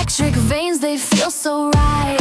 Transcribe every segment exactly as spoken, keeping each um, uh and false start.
electric veins, they feel so right.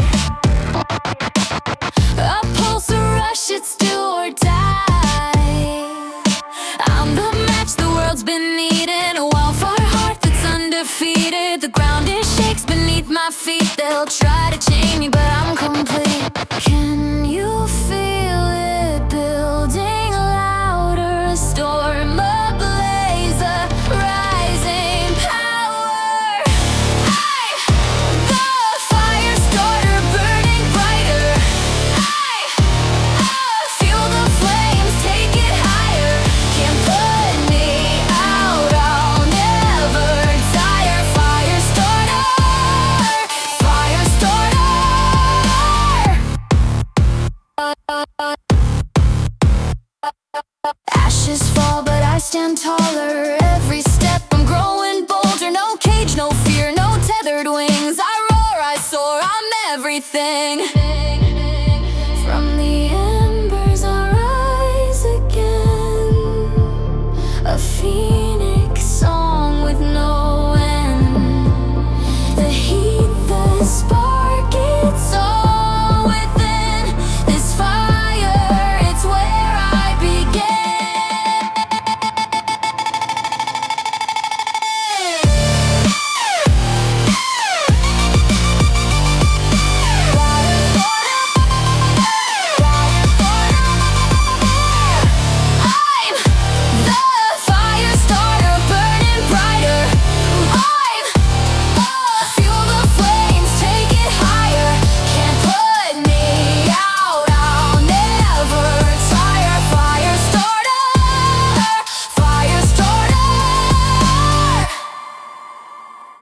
A pulse, a rush, it's do or die. I'm the match the world's been needing, a wildfire heart that's undefeated. The ground it shakes beneath my feet. They'll try to chain me, but I'm complete. Can you feel it building louder? A storm ablaze, a rising power. I, the fire starter, burning brighter. I, I feel the flames, take it higher. Can't put me out, I'll never tire. Fire starter, fire starter. Ashes fall, but I stand taller. Every step I'm growing bolder. No cage, no fear, no tethered wings. I roar, I soar, I'm everything.